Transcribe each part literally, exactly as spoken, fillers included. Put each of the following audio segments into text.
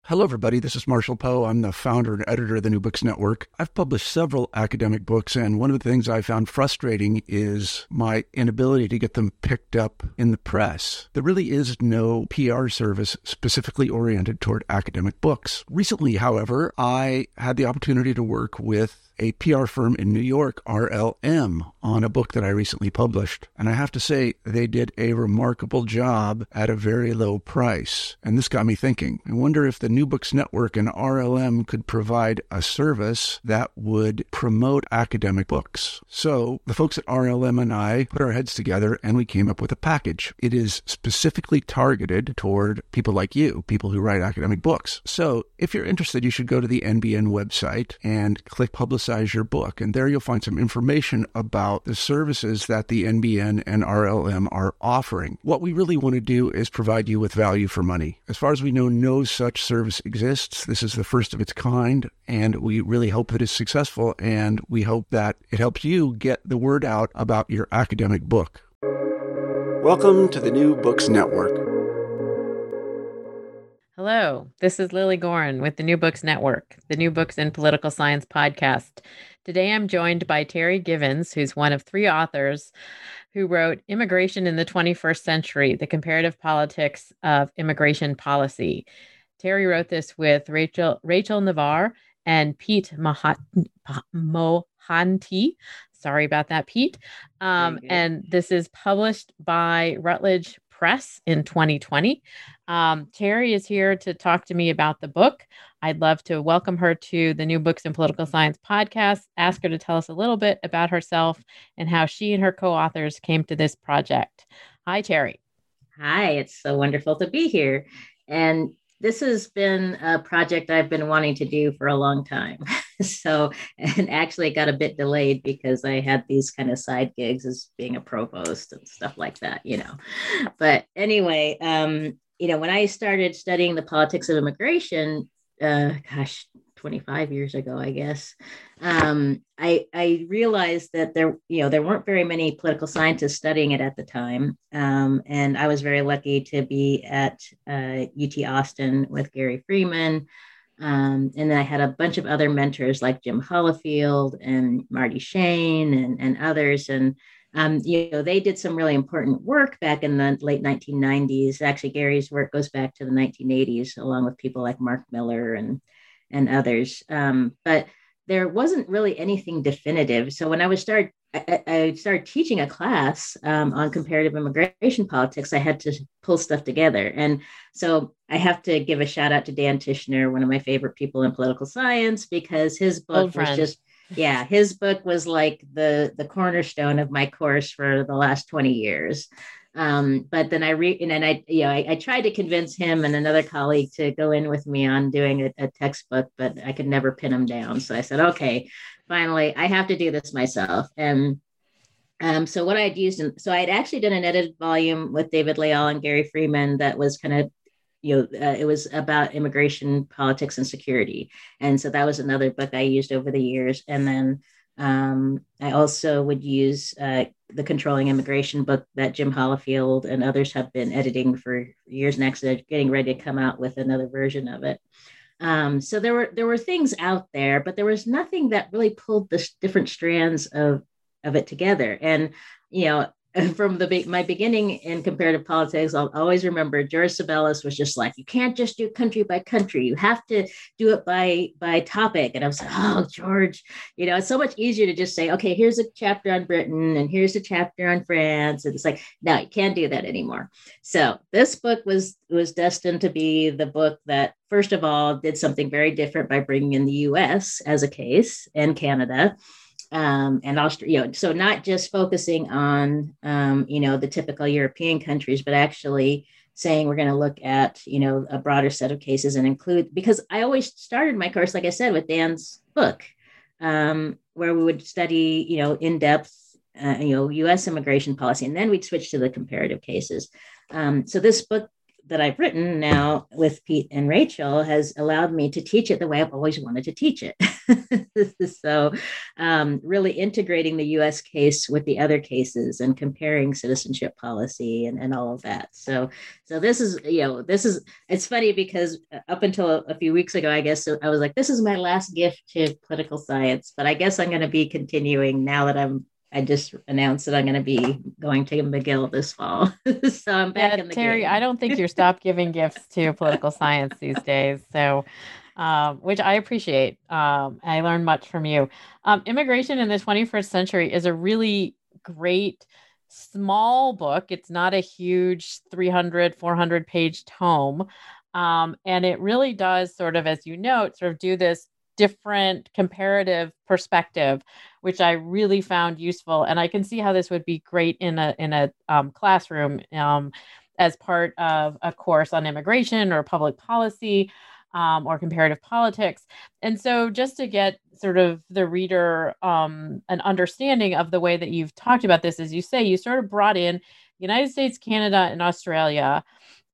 Hello, everybody. This is Marshall Poe. I'm the founder and editor of the New Books Network. I've published several academic books, and one of the things I found frustrating is my inability to get them picked up in the press. There really is no P R service specifically oriented toward academic books. Recently, however, I had the opportunity to work with a P R firm in New York, R L M, on a book that I recently published. And I have to say, they did a remarkable job at a very low price. And this got me thinking. I wonder if the New Books Network and R L M could provide a service that would promote academic books. So the folks at R L M and I put our heads together and we came up with a package. It is specifically targeted toward people like you, people who write academic books. So if you're interested, you should go to the N B N website and click Publicize your book. And there you'll find some information about the services that the N B N and R L M are offering. What we really want to do is provide you with value for money. As far as we know, no such service exists. This is the first of its kind, and we really hope that it's successful, and we hope that it helps you get the word out about your academic book. Welcome to the New Books Network. Hello, this is Lily Gorin with the New Books Network, the New Books in Political Science podcast. Today I'm joined by Terry Givens, who's one of three authors who wrote Immigration in the twenty-first Century, The Comparative Politics of Immigration Policy. Terry wrote this with Rachel Rachel Navarre and Pete Mahat- Mohanty. Sorry about that, Pete. Um, and this is published by Routledge Press in twenty twenty. Um, Terry is here to talk to me about the book. I'd love to welcome her to the New Books in Political Science podcast, ask her to tell us a little bit about herself and how she and her co-authors came to this project. Hi, Terry. Hi, it's so wonderful to be here. And this has been a project I've been wanting to do for a long time. So, and actually got a bit delayed because I had these kind of side gigs as being a provost and stuff like that, you know. But anyway, um, you know, when I started studying the politics of immigration, uh, gosh, twenty-five years ago, I guess, um, I, I realized that there, you know, there weren't very many political scientists studying it at the time. Um, and I was very lucky to be at uh, U T Austin with Gary Freeman. Um, and then I had a bunch of other mentors like Jim Hollifield and Marty Shane and, and others. And, um, you know, they did some really important work back in the late nineteen nineties. Actually, Gary's work goes back to the nineteen eighties, along with people like Mark Miller and, and others. Um, but there wasn't really anything definitive. So when I was started, I, I started teaching a class um, on comparative immigration politics, I had to pull stuff together. And so I have to give a shout out to Dan Tishner, one of my favorite people in political science, because his book was just, yeah, his book was like the, the cornerstone of my course for the last twenty years. Um, but then I read, and then I, you know, I, I tried to convince him and another colleague to go in with me on doing a, a textbook, but I could never pin him down. So I said, okay, finally, I have to do this myself. And um, so what I had used, in, so I had actually done an edited volume with David Leal and Gary Freeman that was kind of, you know, uh, it was about immigration, politics, and security. And so that was another book I used over the years. And then um, I also would use uh, the Controlling Immigration book that Jim Hollifield and others have been editing for years. Next, they're getting ready to come out with another version of it. Um, so there were there were things out there, but there was nothing that really pulled the different strands of of it together. And you know, from the my beginning in comparative politics, I'll always remember George Sabellis was just like, you can't just do country by country. You have to do it by by topic. And I was like, oh, George, you know, it's so much easier to just say, okay, here's a chapter on Britain and here's a chapter on France. And it's like, no, you can't do that anymore. So this book was was destined to be the book that, first of all, did something very different by bringing in the U S as a case and Canada. Um, and Austria, you know, so not just focusing on, um, you know, the typical European countries, but actually saying we're going to look at, you know, a broader set of cases and include, because I always started my course, like I said, with Dan's book, um, where we would study, you know, in depth, uh, you know, U S immigration policy, and then we'd switch to the comparative cases. Um, so this book that I've written now with Pete and Rachel has allowed me to teach it the way I've always wanted to teach it. So um, really integrating the U S case with the other cases and comparing citizenship policy and, and all of that. So, so this is, you know, this is, it's funny because up until a, a few weeks ago, I guess I was like, this is my last gift to political science, but I guess I'm going to be continuing now that I'm I just announced that I'm going to be going to McGill this fall. So I'm back yeah, in the Terry, game. I don't think you're stopped giving gifts to political science these days. So, um, which I appreciate. Um, I learned much from you. Um, Immigration in the twenty-first Century is a really great small book. It's not a huge three hundred, four hundred page tome. Um, and it really does sort of, as you note, sort of do this different comparative perspective, which I really found useful. And I can see how this would be great in a in a um, classroom um, as part of a course on immigration or public policy um, or comparative politics. And so just to get sort of the reader um, an understanding of the way that you've talked about this, as you say, you sort of brought in United States, Canada, and Australia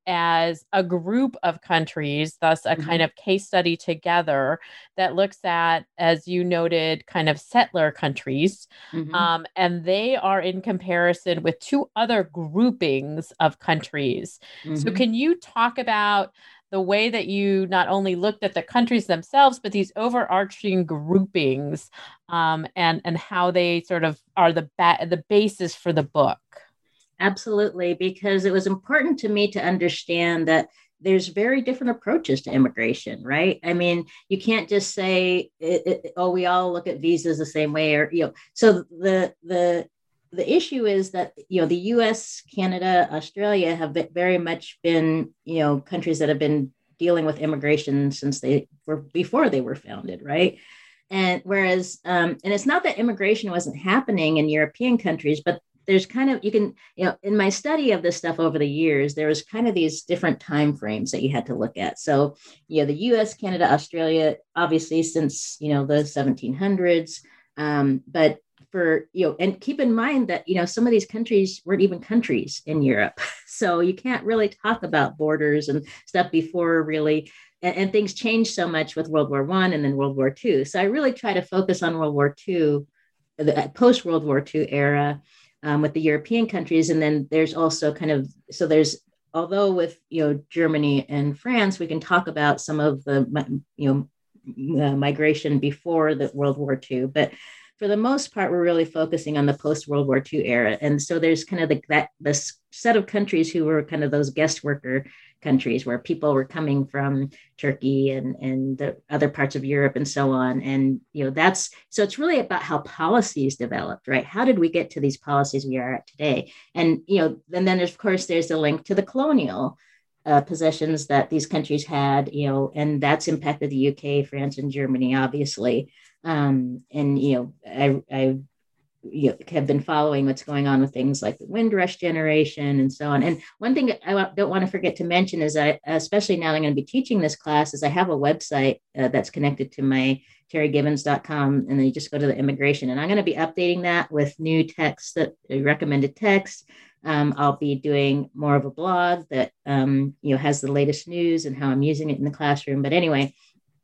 as a group of countries, thus a mm-hmm. kind of case study together that looks at, as you noted, kind of settler countries. Mm-hmm. Um, and they are in comparison with two other groupings of countries. Mm-hmm. So can you talk about the way that you not only looked at the countries themselves, but these overarching groupings um, and, and how they sort of are the ba- the basis for the book? Absolutely, because it was important to me to understand that there's very different approaches to immigration, right? I mean, you can't just say, it, it, oh, we all look at visas the same way, or, you know, so the, the, the issue is that, you know, the U S, Canada, Australia have very much been, you know, countries that have been dealing with immigration since they were, before they were founded, right? And whereas, um, and it's not that immigration wasn't happening in European countries, but there's kind of, you can, you know, in my study of this stuff over the years, there was kind of these different time frames that you had to look at. So, you know, the U S, Canada, Australia, obviously since, you know, the seventeen hundreds, um, but for, you know, and keep in mind that, you know, some of these countries weren't even countries in Europe. So you can't really talk about borders and stuff before really, and, and things changed so much with World War One and then World War Two. So I really try to focus on World War Two, the post World War Two era. Um, with the European countries. And then there's also kind of, so there's, although with, you know, Germany and France, we can talk about some of the, you know, uh, migration before the World War Two, but for the most part, we're really focusing on the post-World War Two era. And so there's kind of the, that this set of countries who were kind of those guest worker countries where people were coming from Turkey and, and the other parts of Europe and so on. And, you know, that's, so it's really about how policies developed, right? How did we get to these policies we are at today? And, you know, and then there's, of course, there's the link to the colonial uh, possessions that these countries had, you know, and that's impacted the U K, France, and Germany, obviously. Um, and, you know, I, I you know, have been following what's going on with things like the Windrush generation and so on. And one thing I don't want to forget to mention is that, especially now that I'm going to be teaching this class, is I have a website uh, that's connected to my terry givens dot com, and then you just go to the immigration. And I'm going to be updating that with new texts, that recommended texts. Um, I'll be doing more of a blog that, um, you know, has the latest news and how I'm using it in the classroom. But anyway,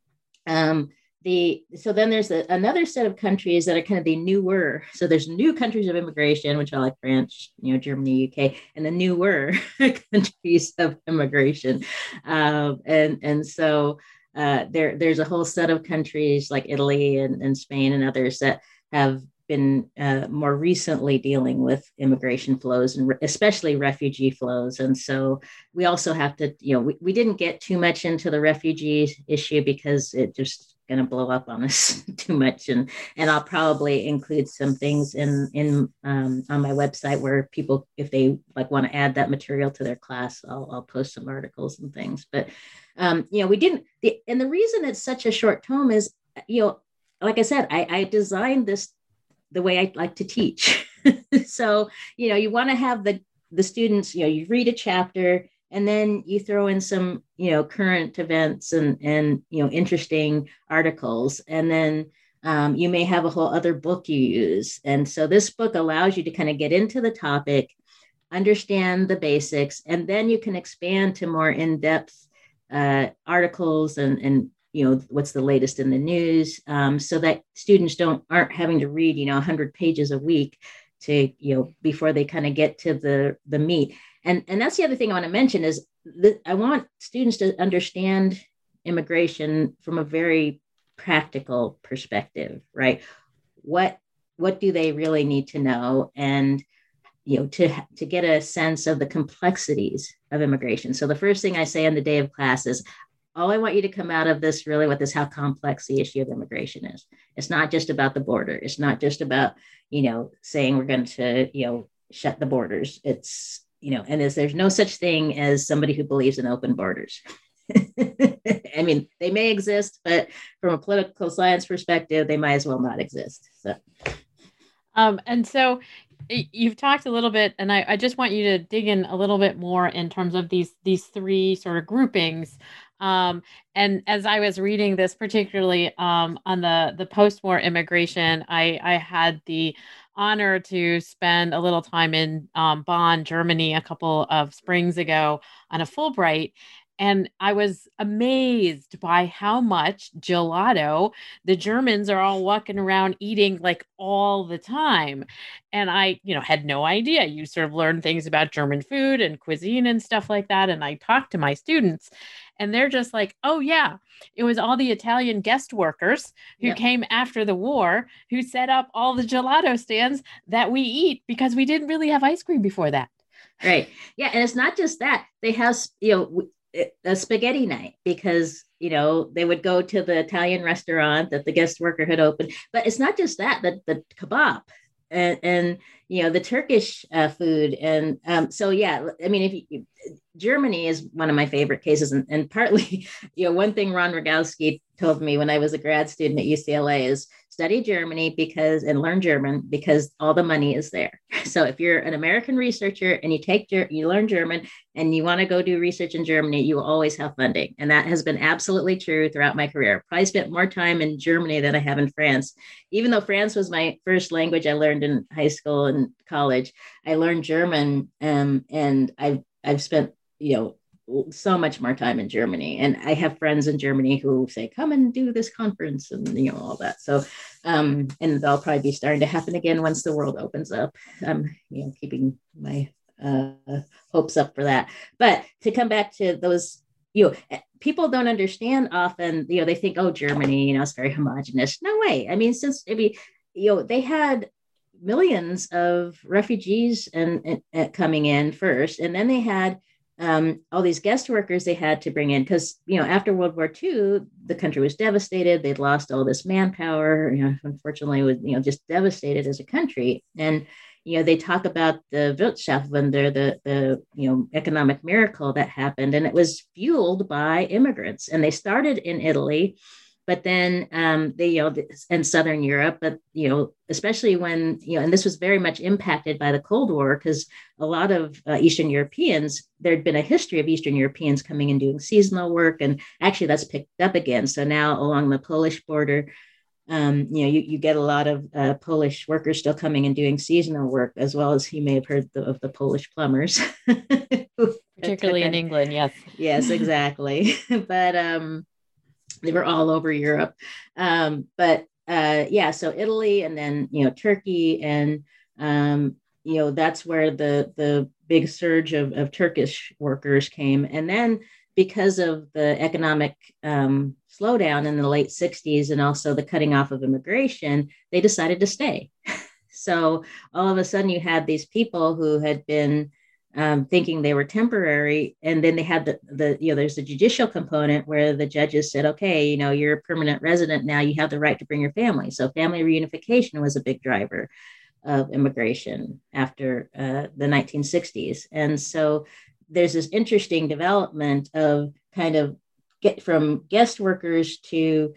um, The, so then there's a, another set of countries that are kind of the newer. So there's new countries of immigration, which are like France, you know, Germany, U K, and the newer countries of immigration. Um, and, and so uh, there, there's a whole set of countries like Italy and, and Spain and others that have been uh, more recently dealing with immigration flows and re- especially refugee flows. And so we also have to, you know, we, we didn't get too much into the refugee issue because it just going to blow up on us too much. And, and I'll probably include some things in, in um, on my website where people, if they like want to add that material to their class, I'll, I'll post some articles and things. But, um, you know, we didn't, the, and the reason it's such a short tome is, you know, like I said, I, I designed this the way I like to teach. So, you know, you want to have the, the students, you know, you read a chapter and then you throw in some, you know, current events and, and, you know, interesting articles. And then um, you may have a whole other book you use. And so this book allows you to kind of get into the topic, understand the basics, and then you can expand to more in-depth uh, articles and, and you know, what's the latest in the news, um, so that students don't aren't having to read, you know, one hundred pages a week to, you know, before they kind of get to the the meat. And and that's the other thing I want to mention is that I want students to understand immigration from a very practical perspective, right? What what do they really need to know? And you know, to to get a sense of the complexities of immigration. So the first thing I say on the day of class is, all I want you to come out of this really with is how complex the issue of immigration is. It's not just about the border. It's not just about, you know, saying we're going to, you know, shut the borders. It's, you know, and there's, there's no such thing as somebody who believes in open borders. I mean, they may exist, but from a political science perspective, they might as well not exist. So, um, and so you've talked a little bit, and I, I just want you to dig in a little bit more in terms of these these three sort of groupings. Um, and as I was reading this, particularly um, on the the post-war immigration, I I had the honor to spend a little time in um, Bonn, Germany, a couple of springs ago on a Fulbright. And I was amazed by how much gelato the Germans are all walking around eating like all the time. And I, you know, had no idea. You sort of learn things about German food and cuisine and stuff like that. And I talked to my students and they're just like, oh, yeah, it was all the Italian guest workers who yep. came after the war who set up all the gelato stands that we eat because we didn't really have ice cream before that. Right. Yeah. And it's not just that. They have, you know, a spaghetti night because, you know, they would go to the Italian restaurant that the guest worker had opened. But it's not just that, the, the kebab and, and, you know, the Turkish uh, food. And um, so, yeah, I mean, if you, Germany is one of my favorite cases. And, and partly, you know, one thing Ron Rogowski told me when I was a grad student at U C L A is study Germany because and learn German because all the money is there. So if you're an American researcher and you take you learn German and you want to go do research in Germany, you will always have funding. And that has been absolutely true throughout my career. Probably spent more time in Germany than I have in France. Even though France was my first language I learned in high school and college, I learned German um, and I've I've spent, you know, so much more time in Germany. And I have friends in Germany who say, come and do this conference and, you know, all that. So, um, and they'll probably be starting to happen again once the world opens up. I'm, you know, keeping my uh, hopes up for that. But to come back to those, you know, people don't understand often, you know, they think, oh, Germany, you know, it's very homogenous. No way. I mean, since maybe, you know, they had millions of refugees and, and, and coming in first, and then they had Um, all these guest workers they had to bring in because, you know, after World War Two, the country was devastated. They'd lost all this manpower, you know, unfortunately was, you know, just devastated as a country. And, you know, they talk about the Wirtschaftswunder, the, the, you know, economic miracle that happened. And it was fueled by immigrants. And they started in Italy, but then um, they, you know, in Southern Europe, but, you know, especially when, you know, and this was very much impacted by the Cold War because a lot of uh, Eastern Europeans, there'd been a history of Eastern Europeans coming and doing seasonal work. And actually that's picked up again. So now along the Polish border, um, you know, you, you get a lot of uh, Polish workers still coming and doing seasonal work, as well as you may have heard the, of the Polish plumbers. Particularly in England, yes. Yes, exactly. But, um, they were all over Europe. Um, but uh, yeah, so Italy and then, you know, Turkey. And, um, you know, that's where the, the big surge of, of Turkish workers came. And then because of the economic um, slowdown in the late sixties and also the cutting off of immigration, they decided to stay. So all of a sudden you had these people who had been Um, thinking they were temporary. And then they had the, the, you know, there's the judicial component where the judges said, okay, you know, you're a permanent resident now, you have the right to bring your family. So family reunification was a big driver of immigration after uh, the nineteen sixties. And so there's this interesting development of kind of get from guest workers to,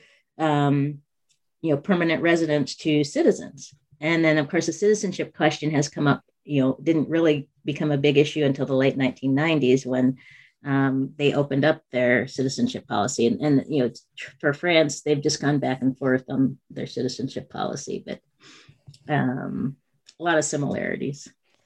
um, you know, permanent residents to citizens. And then, of course, the citizenship question has come up, you know, didn't really become a big issue until the late nineteen nineties when um, they opened up their citizenship policy. And, and, you know, for France, they've just gone back and forth on their citizenship policy, but um, a lot of similarities.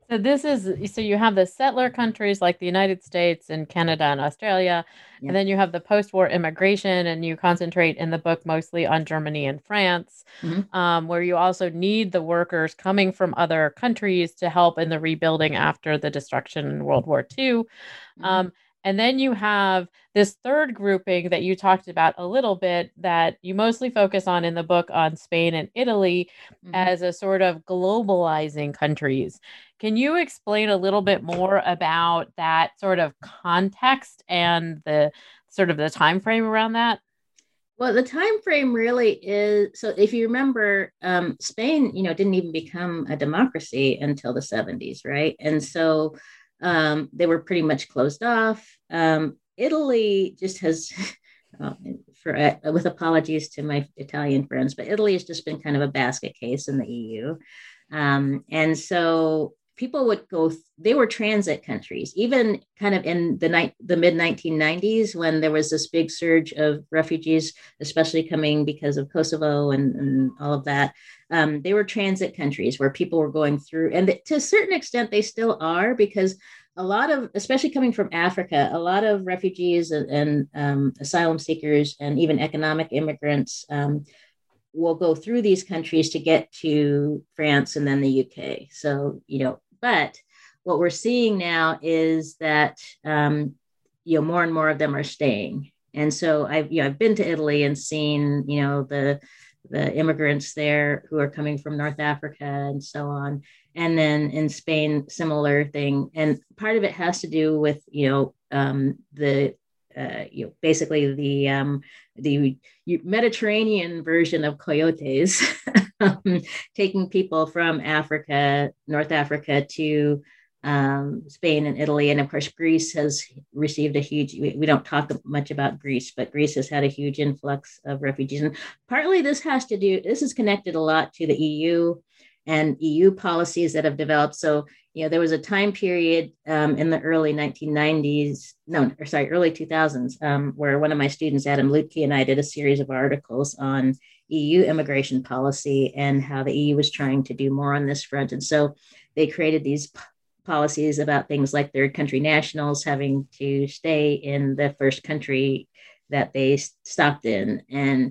So this is so you have the settler countries like the United States and Canada and Australia, Yeah. and then you have the post-war immigration, and you concentrate in the book mostly on Germany and France, Mhm. um, where you also need the workers coming from other countries to help in the rebuilding after the destruction in World War Two. Mhm. Um, and then you have this third grouping that you talked about a little bit that you mostly focus on in the book on Spain and Italy Mhm. as a sort of globalizing countries. Can you explain a little bit more about that sort of context and the sort of the time frame around that? Well, the time frame really is so. If you remember, um, Spain, you know, didn't even become a democracy until the seventies, right? And so um, they were pretty much closed off. Um, Italy just has, uh, for uh, with apologies to my Italian friends, but Italy has just been kind of a basket case in the E U, um, and so people would go. They were transit countries, even kind of in the night, the mid nineteen nineties, when there was this big surge of refugees, especially coming because of Kosovo and, and all of that. Um, they were transit countries where people were going through, and to a certain extent, they still are, because a lot of, especially coming from Africa, a lot of refugees and, and um, asylum seekers and even economic immigrants um, will go through these countries to get to France and then the U K. So, you know, but what we're seeing now is that, um, you know, more and more of them are staying. And so I've, you know, I've been to Italy and seen, you know, the, the immigrants there who are coming from North Africa and so on. And then in Spain, similar thing. And part of it has to do with, you know, um, the, uh, you know, basically the um, the Mediterranean version of coyotes, um, taking people from Africa, North Africa, to um, Spain and Italy. And of course, Greece has received a huge, we, we don't talk much about Greece, but Greece has had a huge influx of refugees. And partly this has to do, this is connected a lot to the E U and E U policies that have developed. So, you know, there was a time period um, in the early nineteen nineties, no, or sorry, early two thousands, um, where one of my students, Adam Lutke, and I did a series of articles on E U immigration policy and how the E U was trying to do more on this front. And so they created these p- policies about things like third country nationals having to stay in the first country that they stopped in. And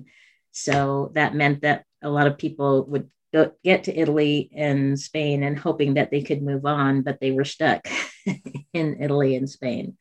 so that meant that a lot of people would go, get to Italy and Spain and hoping that they could move on, but they were stuck in Italy and Spain.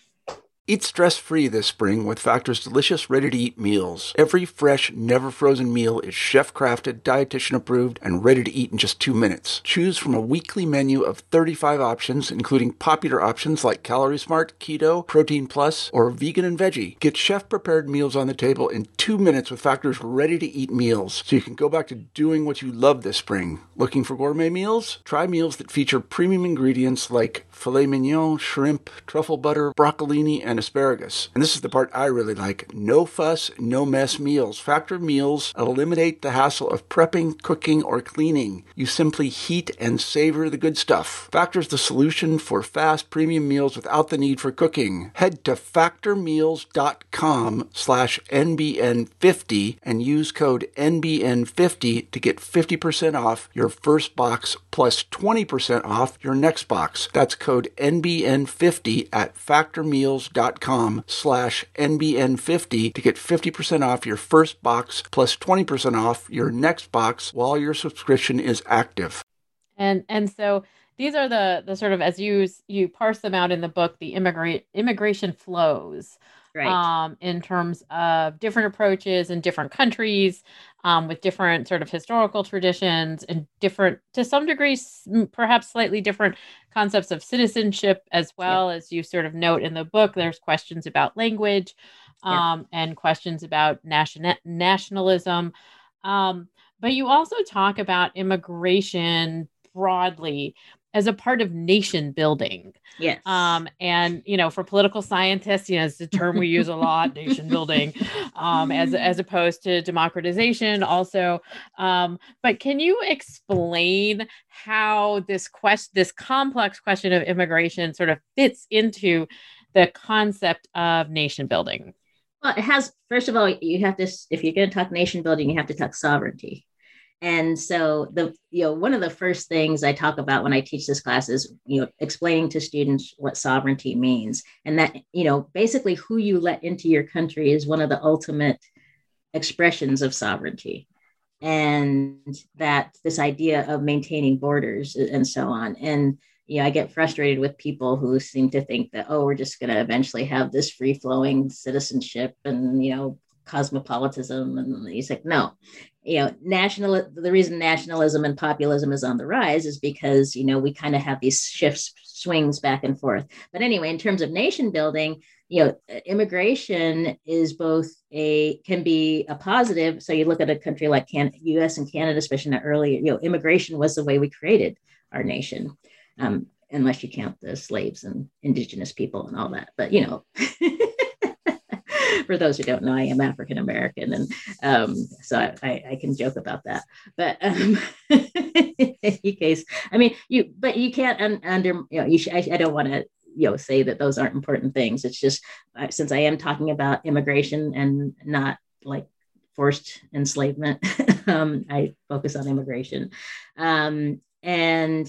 Eat stress-free this spring with Factor's delicious, ready-to-eat meals. Every fresh, never-frozen meal is chef-crafted, dietitian-approved, and ready to eat in just two minutes. Choose from a weekly menu of thirty-five options, including popular options like Calorie Smart, Keto, Protein Plus, or Vegan and Veggie. Get chef-prepared meals on the table in two minutes with Factor's ready-to-eat meals, so you can go back to doing what you love this spring. Looking for gourmet meals? Try meals that feature premium ingredients like filet mignon, shrimp, truffle butter, broccolini, and asparagus. And this is the part I really like. No fuss, no mess meals. Factor meals eliminate the hassle of prepping, cooking, or cleaning. You simply heat and savor the good stuff. Factor's the solution for fast premium meals without the need for cooking. Head to factormeals.com slash NBN50 and use code N B N fifty to get fifty percent off your first box plus twenty percent off your next box. That's code N B N fifty at factormeals.com slash N B N fifty to get fifty percent off your first box plus twenty percent off your next box while your subscription is active. And and so these are the the sort of, as you you parse them out in the book, the immigrant immigration flows, Right. um, in terms of different approaches in different countries, um, with different sort of historical traditions and different, to some degree, s- m- perhaps slightly different concepts of citizenship as well. As you sort of note in the book, there's questions about language, Yeah. um, and questions about nation nationalism. Um, but you also talk about immigration broadly as a part of nation building. Yes. Um, and, you know, for political scientists, you know, it's a term we use a lot, nation building, um, as, as opposed to democratization also. Um, but can you explain how this quest, this complex question of immigration sort of fits into the concept of nation building? Well, it has, first of all, you have to, if you're going to talk nation building, you have to talk sovereignty. And so the, you know, one of the first things I talk about when I teach this class is, you know, explaining to students what sovereignty means. And that, you know, basically who you let into your country is one of the ultimate expressions of sovereignty. And that this idea of maintaining borders and so on. And, you know, I get frustrated with people who seem to think that, oh, we're just going to eventually have this free flowing citizenship and, you know, cosmopolitanism. And he's like, no, you know, national, the reason nationalism and populism is on the rise is because, you know, we kind of have these shifts, swings back and forth. But anyway, in terms of nation building, you know, immigration is both a, can be a positive. So you look at a country like Can- U S and Canada, especially in the early, you know, immigration was the way we created our nation. Um, unless you count the slaves and indigenous people and all that. But, you know, for those who don't know, I am African American, and um, so I, I, I can joke about that. But um, in any case, I mean, you, but you can't un, under, you know, you sh- I, I don't want to, you know, say that those aren't important things. It's just uh, since I am talking about immigration and not like forced enslavement, um, I focus on immigration, um, and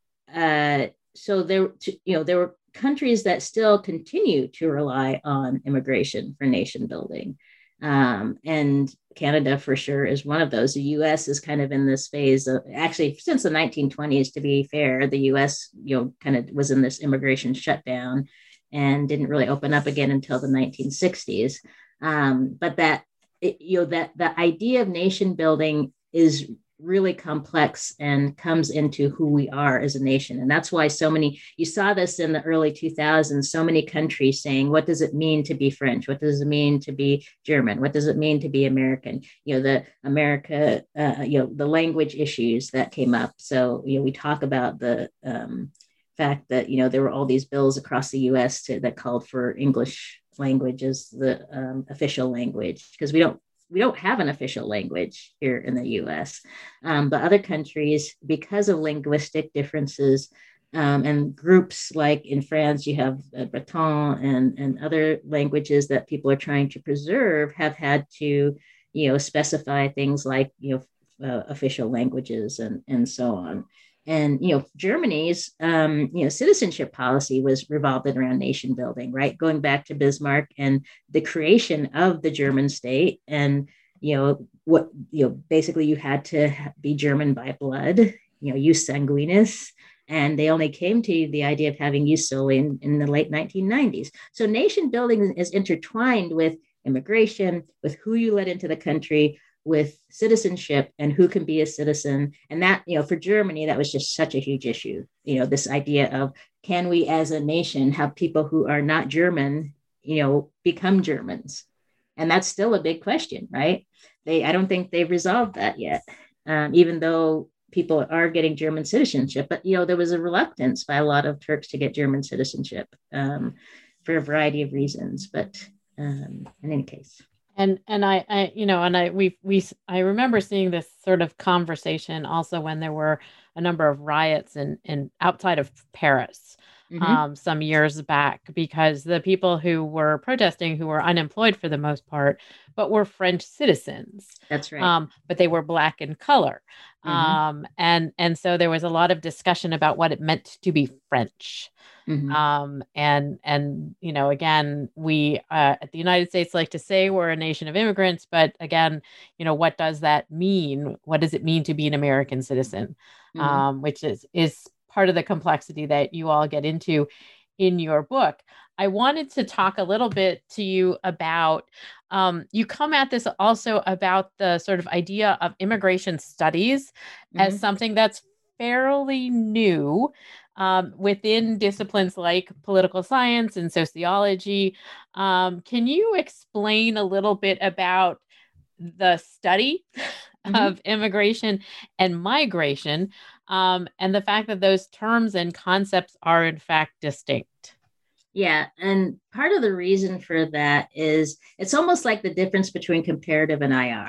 uh, so there, you know, there were countries that still continue to rely on immigration for nation building. Um, and Canada for sure is one of those. The U S is kind of in this phase of, actually since the nineteen twenties, to be fair, the U S, you know, kind of was in this immigration shutdown and didn't really open up again until the nineteen sixties. Um, but that, it, you know, that the idea of nation building is really complex and comes into who we are as a nation. And that's why so many, you saw this in the early two thousands, so many countries saying, what does it mean to be French? What does it mean to be German? What does it mean to be American? You know, the America, uh, you know, the language issues that came up. So, you know, we talk about the um, fact that, you know, there were all these bills across the U S to, that called for English language as the um, official language, because we don't we don't have an official language here in the U S. Um, but other countries, because of linguistic differences um, and groups like in France, you have uh, Breton and, and other languages that people are trying to preserve, have had to, you know, specify things like, you know, uh, official languages and, and so on. And, you know, Germany's, um, you know, citizenship policy was revolved around nation building, right? Going back to Bismarck and the creation of the German state. And, you know, what, you know, basically you had to be German by blood, you know, jus sanguinis. And they only came to the idea of having jus soli in, in the late nineteen nineties. So nation building is intertwined with immigration, with who you let into the country, with citizenship and who can be a citizen. And that, you know, for Germany, that was just such a huge issue. You know, this idea of, can we as a nation have people who are not German, you know, become Germans? And that's still a big question, right? They, I don't think they've resolved that yet, um, even though people are getting German citizenship. But, you know, there was a reluctance by a lot of Turks to get German citizenship um, for a variety of reasons. But um, in any case. And and I, I you know and I we we I remember seeing this sort of conversation also when there were a number of riots in in outside of Paris mm-hmm. um, some years back, because the people who were protesting, who were unemployed for the most part, but were French citizens. That's right. Um, but they were Black in color, mm-hmm. um, and and so there was a lot of discussion about what it meant to be French. Mm-hmm. Um, and, and, you know, again, we, uh, at the United States like to say we're a nation of immigrants, but again, you know, what does that mean? What does it mean to be an American citizen? Mm-hmm. Um, which is, is part of the complexity that you all get into in your book. I wanted to talk a little bit to you about, um, you come at this also about the sort of idea of immigration studies mm-hmm. as something that's fairly new. Um, within disciplines like political science and sociology. Um, can you explain a little bit about the study mm-hmm. of immigration and migration, um, and the fact that those terms and concepts are in fact distinct? Yeah, and part of the reason for that is it's almost like the difference between comparative and I R.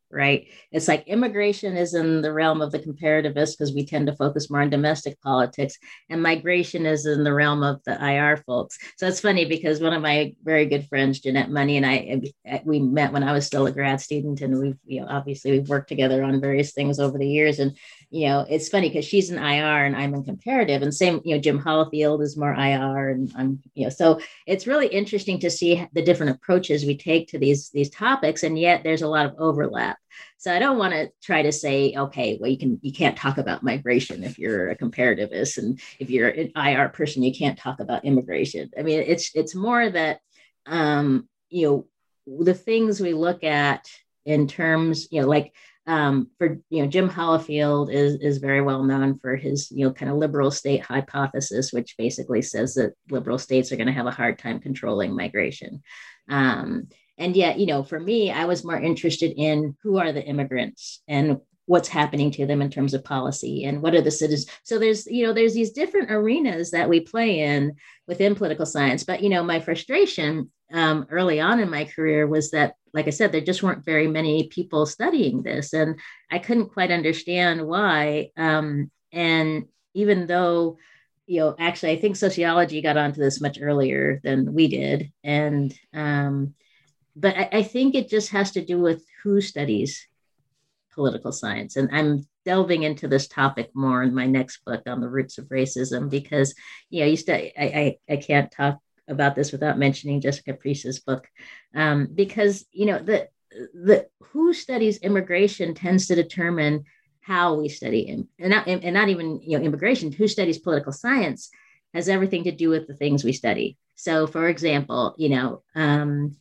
right? It's like immigration is in the realm of the comparativists because we tend to focus more on domestic politics, and migration is in the realm of the I R folks. So it's funny because one of my very good friends, Jeanette Money, and I, we met when I was still a grad student, and we've, you know, obviously we've worked together on various things over the years. And, you know, it's funny because she's an I R and I'm in comparative, and same, you know, Jim Hollifield is more I R, and I'm, you know, so it's really interesting to see the different approaches we take to these, these topics, and yet there's a lot of overlap. So I don't want to try to say, okay, well, you can, you can't talk about migration if you're a comparativist, and if you're an I R person, you can't talk about immigration. I mean, it's, it's more that, um, you know, the things we look at in terms, you know, like, um, for, you know, Jim Hollifield is, is very well known for his, you know, kind of liberal state hypothesis, which basically says that liberal states are going to have a hard time controlling migration. Um, And yet, you know, for me, I was more interested in who are the immigrants and what's happening to them in terms of policy, and what are the citizens. So there's, you know, there's these different arenas that we play in within political science. But, you know, my frustration um, early on in my career was that, like I said, there just weren't very many people studying this, and I couldn't quite understand why. Um, and even though, you know, actually, I think sociology got onto this much earlier than we did. And, um, but I, I think it just has to do with who studies political science. And I'm delving into this topic more in my next book on the roots of racism, because, you know, you st- I, I, I can't talk about this without mentioning Jessica Priest's book, um, because, you know, the, the who studies immigration tends to determine how we study him, and not, and not even, you know, immigration. Who studies political science has everything to do with the things we study. So, for example, you know, um,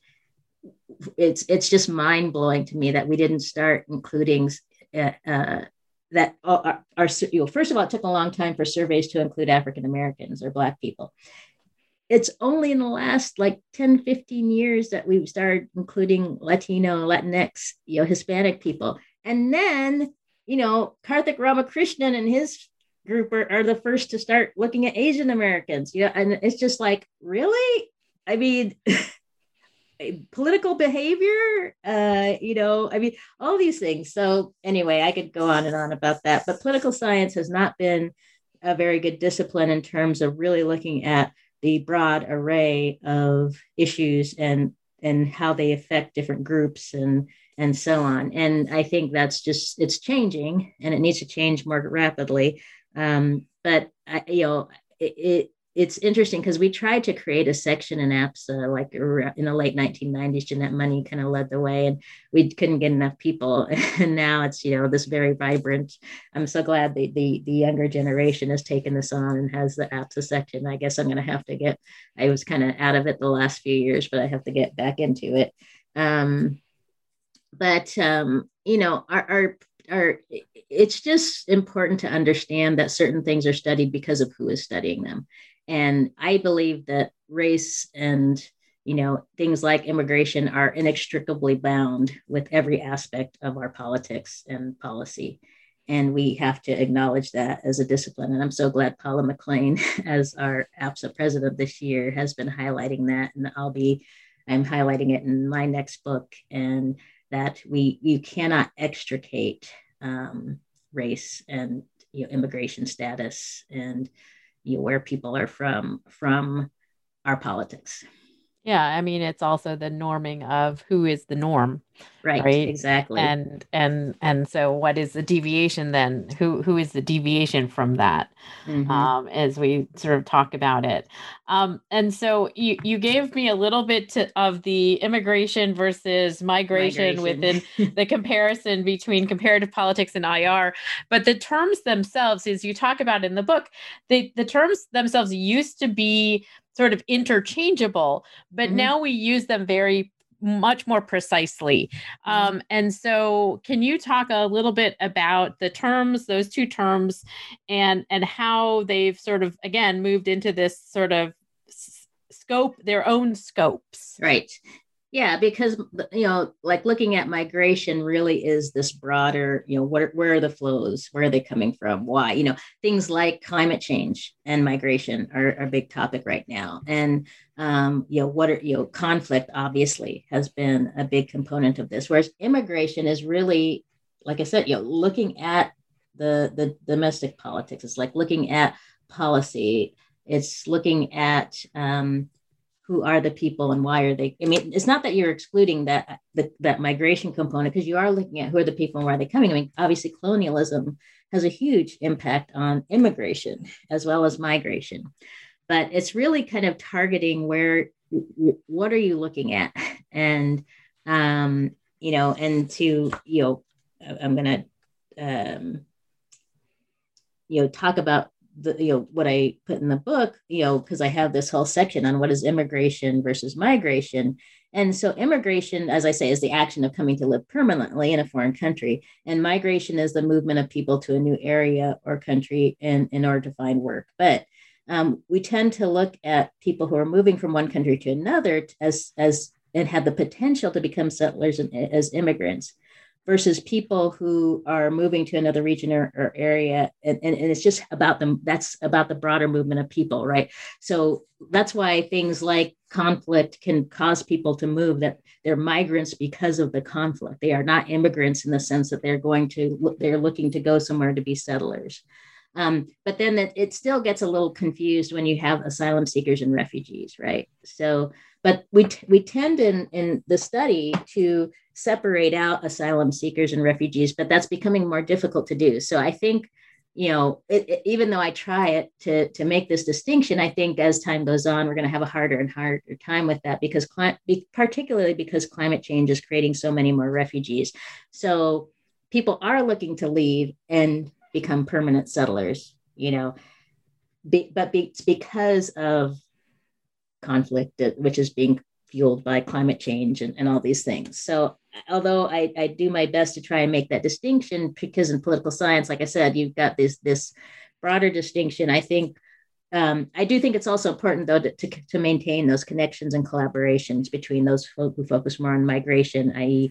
it's it's just mind blowing to me that we didn't start including uh, uh, that our, our, you know, first of all, it took a long time for surveys to include African Americans or Black people. It's only in the last like ten, fifteen years that we've started including Latino, Latinx, you know, Hispanic people. And then, you know, Karthik Ramakrishnan and his group are, are the first to start looking at Asian Americans, you know, and it's just like, really? I mean, political behavior, uh, you know, I mean, all these things. So anyway, I could go on and on about that, but political science has not been a very good discipline in terms of really looking at the broad array of issues and and how they affect different groups and and so on. And I think that's just, it's changing, and it needs to change more rapidly. Um, but I, you know, it, it it's interesting because we tried to create a section in APSA like in the late nineteen nineties. Jeanette Money kind of led the way, and we couldn't get enough people. And now it's, you know, this very vibrant. I'm so glad the the, the younger generation has taken this on and has the APSA section. I guess I'm going to have to get, I was kind of out of it the last few years, but I have to get back into it. Um, but, um, you know, our, our Are, it's just important to understand that certain things are studied because of who is studying them. And I believe that race and, you know, things like immigration are inextricably bound with every aspect of our politics and policy. And we have to acknowledge that as a discipline. And I'm so glad Paula McLean, as our APSA president this year, has been highlighting that. And I'll be, I'm highlighting it in my next book. And that we, you cannot extricate um, race and, you know, immigration status and, you know, where people are from, from our politics. Yeah, I mean, it's also the norming of who is the norm, right? Right, exactly. And and and so, what is the deviation then? Who who is the deviation from that? Mm-hmm. Um, as we sort of talk about it, um, and so you you gave me a little bit to, of the immigration versus migration, migration. within the comparison between comparative politics and I R, but the terms themselves, as you talk about in the book, the the terms themselves used to be sort of interchangeable, but mm-hmm. now we use them very much more precisely. Um, and so can you talk a little bit about the terms, those two terms, and and how they've sort of, again, moved into this sort of s- scope, their own scopes? Right. Yeah, because you know, like looking at migration really is this broader, you know, where where are the flows? Where are they coming from? Why? You know, things like climate change and migration are, are a big topic right now. And um, you know, what are you know, conflict obviously has been a big component of this. Whereas immigration is really, like I said, you know, looking at the the domestic politics. It's like looking at policy. It's looking at um, who are the people and why are they. I mean, it's not that you're excluding that the, that migration component, because you are looking at who are the people and why are they coming. I mean, obviously colonialism has a huge impact on immigration as well as migration, but it's really kind of targeting where, what are you looking at? And um you know, and to, you know, I'm gonna um you know, talk about the, you know, what I put in the book, you know, because I have this whole section on what is immigration versus migration. And so immigration, as I say, is the action of coming to live permanently in a foreign country. And migration is the movement of people to a new area or country in, in order to find work. But um, we tend to look at people who are moving from one country to another as, as and have the potential to become settlers and, as immigrants, versus people who are moving to another region or, or area. And, and, and it's just about them. That's about the broader movement of people, right? So that's why things like conflict can cause people to move, that they're migrants because of the conflict. They are not immigrants in the sense that they're going to, they're looking to go somewhere to be settlers. Um, but then it, it still gets a little confused when you have asylum seekers and refugees, right? So, but we, t- we tend in, in the study to separate out asylum seekers and refugees, but that's becoming more difficult to do. So I think, you know, it, it, even though I try it to, to make this distinction, I think as time goes on, we're going to have a harder and harder time with that, because cli- particularly because climate change is creating so many more refugees. So people are looking to leave and become permanent settlers, you know, be, but be, it's because of conflict, which is being fueled by climate change and, and all these things. So although I, I do my best to try and make that distinction, because in political science, like I said, you've got this, this broader distinction. I think, um, I do think it's also important, though, to, to, to maintain those connections and collaborations between those folk who focus more on migration, that is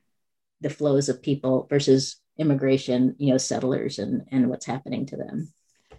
the flows of people, versus immigration, you know, settlers and, and what's happening to them.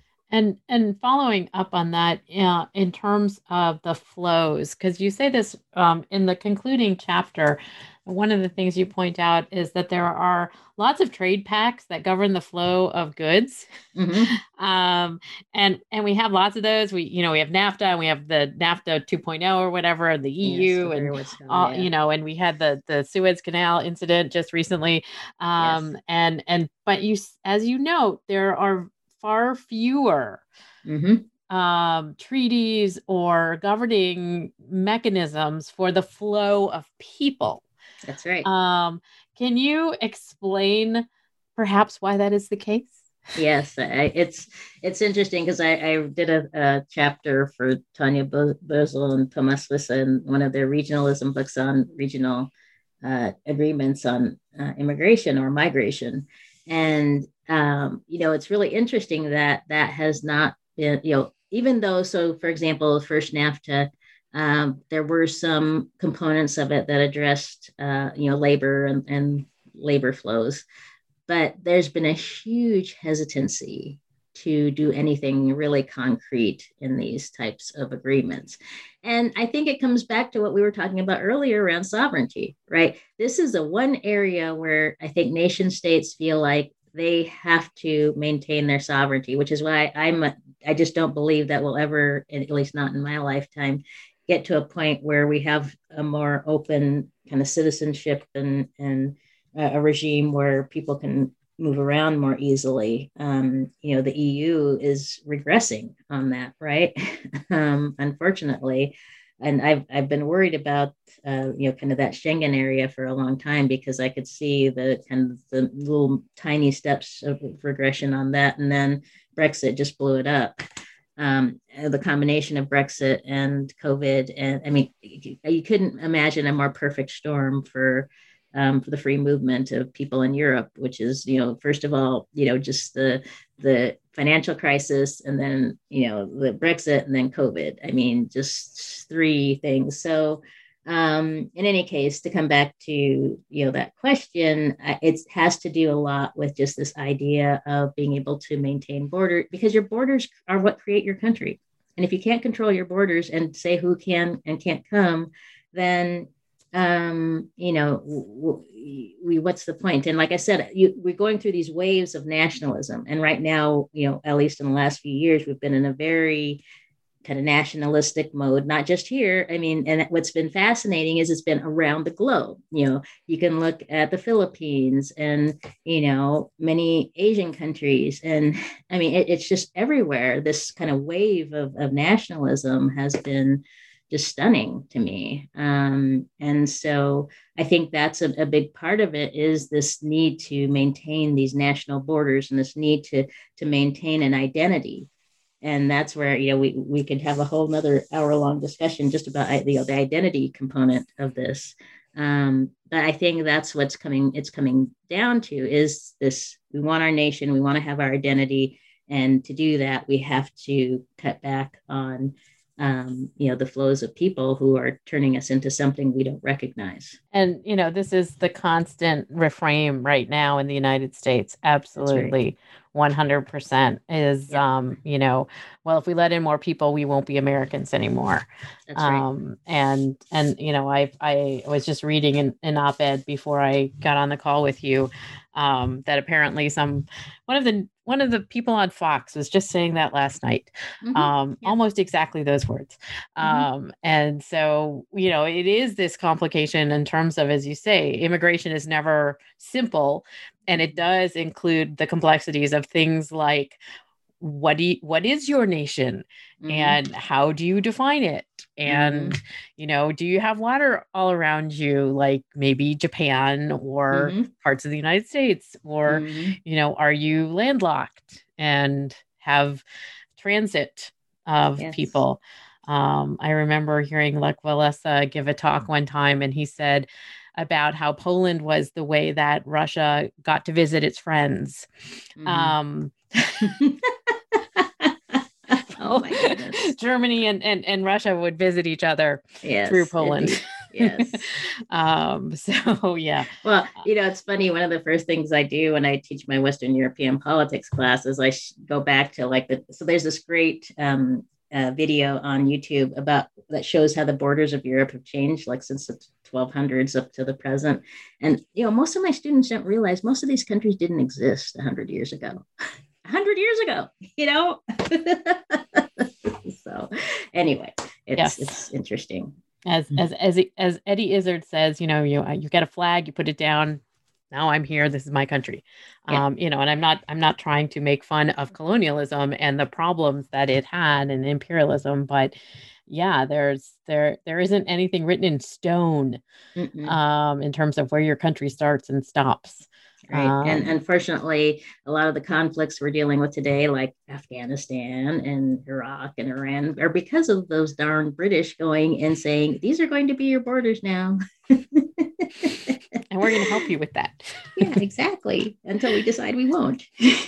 And and following up on that, uh, in terms of the flows, because you say this um, in the concluding chapter, one of the things you point out is that there are lots of trade pacts that govern the flow of goods, mm-hmm. um, and and we have lots of those. We you know we have NAFTA, and we have the NAFTA two point oh or whatever, the E U, yes, and going, uh, yeah. you know, and we had the the Suez Canal incident just recently, um, yes. and and but you as you note, there are far fewer mm-hmm. um, treaties or governing mechanisms for the flow of people. That's right. Um, can you explain perhaps why that is the case? Yes, I, it's it's interesting, because I, I did a, a chapter for Tanya Bösel and Thomas Lissa in one of their regionalism books on regional uh, agreements on uh, immigration or migration. And Um, you know, it's really interesting that that has not been, you know, even though, so for example, first NAFTA, um, there were some components of it that addressed, uh, you know, labor and, and labor flows, but there's been a huge hesitancy to do anything really concrete in these types of agreements. And I think it comes back to what we were talking about earlier around sovereignty, right? This is the one area where I think nation states feel like they have to maintain their sovereignty, which is why I'm, a, I just don't believe that we'll ever, at least not in my lifetime, get to a point where we have a more open kind of citizenship and, and a regime where people can move around more easily. Um, you know, the E U is regressing on that, right? um, unfortunately. And I've I've been worried about uh, you know, kind of that Schengen area for a long time, because I could see the kind of the little tiny steps of regression on that, and then Brexit just blew it up. Um, the combination of Brexit and COVID, and I mean, you, you couldn't imagine a more perfect storm for um, for the free movement of people in Europe, which is, you know, first of all, you know, just the the financial crisis, and then, you know, the Brexit, and then COVID. I mean, just three things. So um, in any case, to come back to, you know, that question, uh, it has to do a lot with just this idea of being able to maintain border, because your borders are what create your country. And if you can't control your borders and say who can and can't come, then um, you know, we, we, what's the point? And like I said, you, we're going through these waves of nationalism. And right now, you know, at least in the last few years, we've been in a very kind of nationalistic mode, not just here. I mean, and what's been fascinating is it's been around the globe. You know, you can look at the Philippines and, you know, many Asian countries. And I mean, it, it's just everywhere. This kind of wave of, of nationalism has been just stunning to me. Um, and so I think that's a, a big part of it, is this need to maintain these national borders and this need to, to maintain an identity. And that's where, you know, we, we could have a whole nother hour long discussion just about, you know, the identity component of this. Um, but I think that's what's coming, it's coming down to, is this: we want our nation, we want to have our identity. And to do that, we have to cut back on Um, you know, the flows of people who are turning us into something we don't recognize. And, you know, this is the constant refrain right now in the United States. Absolutely. Right. one hundred percent is, yeah. um, you know, well, if we let in more people, we won't be Americans anymore. That's right. Um, and, and, you know, I, I was just reading an, an op-ed before I got on the call with you, um, that apparently some, one of the, one of the people on Fox was just saying that last night, mm-hmm. um, yeah. almost exactly those words. Mm-hmm. Um, and so, you know, it is this complication in terms of, as you say, immigration is never simple. And it does include the complexities of things like, what do you, what is your nation, mm-hmm. and how do you define it? And, mm-hmm. you know, do you have water all around you, like maybe Japan or mm-hmm. parts of the United States, or, mm-hmm. you know, are you landlocked and have transit of yes. people? Um, I remember hearing Lech Walesa give a talk one time, and he said about how Poland was the way that Russia got to visit its friends. Mm-hmm. Um, oh my goodness. Germany and, and, and Russia would visit each other yes, through Poland. Yes. um, so, yeah. Well, you know, it's funny. One of the first things I do when I teach my Western European politics classes, I sh- go back to like the, so there's this great um, uh, video on YouTube about that shows how the borders of Europe have changed, like since the twelve hundreds up to the present. And, you know, most of my students don't realize most of these countries didn't exist one hundred years ago. one hundred years ago, you know? So anyway, it's yes. it's interesting. As as as as Eddie Izzard says, you know, you you get a flag, you put it down. Now I'm here. This is my country. Yeah. Um, you know, and I'm not I'm not trying to make fun of colonialism and the problems that it had and imperialism, but yeah, there's there there isn't anything written in stone Mm-mm. um, in terms of where your country starts and stops. Right. Um, and unfortunately, a lot of the conflicts we're dealing with today, like Afghanistan and Iraq and Iran, are because of those darn British going and saying, these are going to be your borders now. And we're going to help you with that. Yeah, exactly. Until we decide we won't.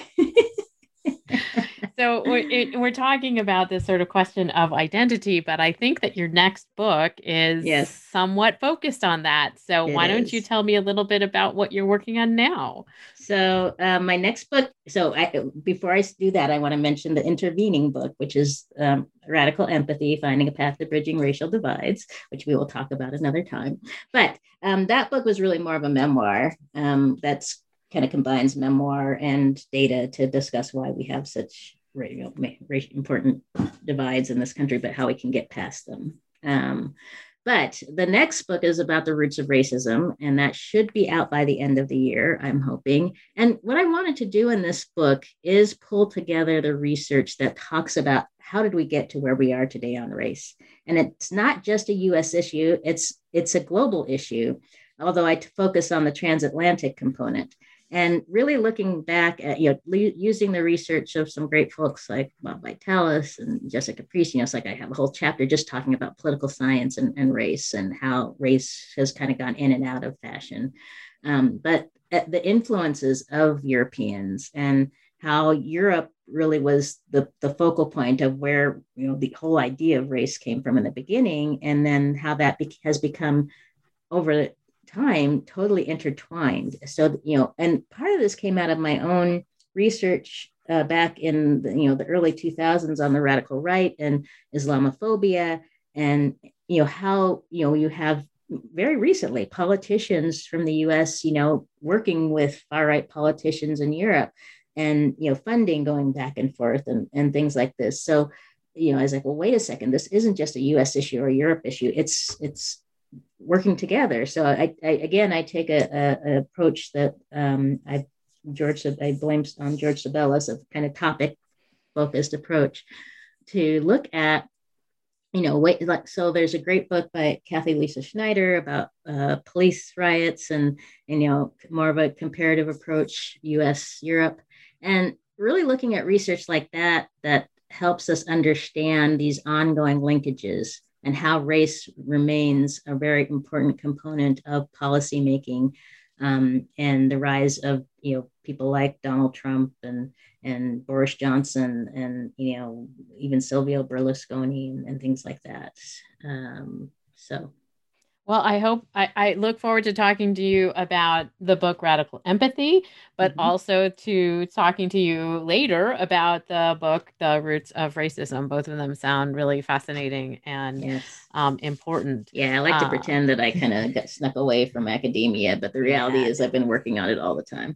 So we're, it, we're talking about this sort of question of identity, but I think that your next book is yes. somewhat focused on that. So it why is. don't you tell me a little bit about what you're working on now? So uh, my next book, so I, before I do that, I want to mention the intervening book, which is um, Radical Empathy, Finding a Path to Bridging Racial Divides, which we will talk about another time. But um, that book was really more of a memoir um, that's kind of combines memoir and data to discuss why we have such you know, important divides in this country, but how we can get past them. Um, but the next book is about the roots of racism, and that should be out by the end of the year, I'm hoping. And what I wanted to do in this book is pull together the research that talks about how did we get to where we are today on race. And it's not just a U S issue, it's, it's a global issue, although I focus on the transatlantic component. And really looking back at, you know, le- using the research of some great folks like Bob Vitalis and Jessica Priest, you know, it's like I have a whole chapter just talking about political science and, and race and how race has kind of gone in and out of fashion. Um, but the influences of Europeans and how Europe really was the, the focal point of where, you know, the whole idea of race came from in the beginning, and then how that be- has become over time totally intertwined. So, you know, and part of this came out of my own research uh, back in the, you know, the early two thousands on the radical right and Islamophobia, and, you know, how, you know, you have very recently politicians from the U S, you know, working with far right politicians in Europe, and, you know, funding going back and forth, and, and things like this. So, you know, I was like, well, wait a second, this isn't just a U S issue or a Europe issue. It's, it's working together. So I, I again, I take a, a, a approach that um, I, George, I blame on George Sabella, a kind of topic focused approach to look at, you know, wait, like, so there's a great book by Kathy Lisa Schneider about uh, police riots, and, and, you know, more of a comparative approach, U S, Europe, and really looking at research like that, that helps us understand these ongoing linkages and how race remains a very important component of policymaking, um, and the rise of, you know, people like Donald Trump and and Boris Johnson, and, you know, even Silvio Berlusconi, and, and things like that. Um, so. Well, I hope I, I look forward to talking to you about the book Radical Empathy, but mm-hmm. also to talking to you later about the book The Roots of Racism. Both of them sound really fascinating and yes. um, important. Yeah, I like to uh, pretend that I kind of got snuck away from academia, but the reality yeah. is I've been working on it all the time.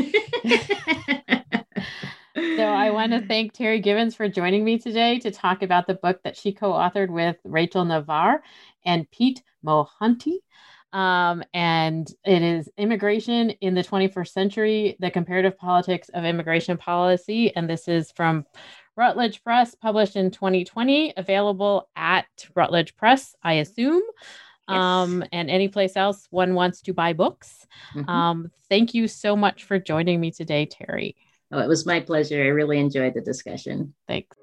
So I want to thank Terry Gibbons for joining me today to talk about the book that she co-authored with Rachel Navarre and Pete Mohunty. Um, and it is Immigration in the twenty-first Century, the Comparative Politics of Immigration Policy. And this is from Routledge Press, published in twenty twenty, available at Routledge Press, I assume. Yes. Um, and any place else one wants to buy books. Mm-hmm. Um, thank you so much for joining me today, Terry. Oh, it was my pleasure. I really enjoyed the discussion. Thanks.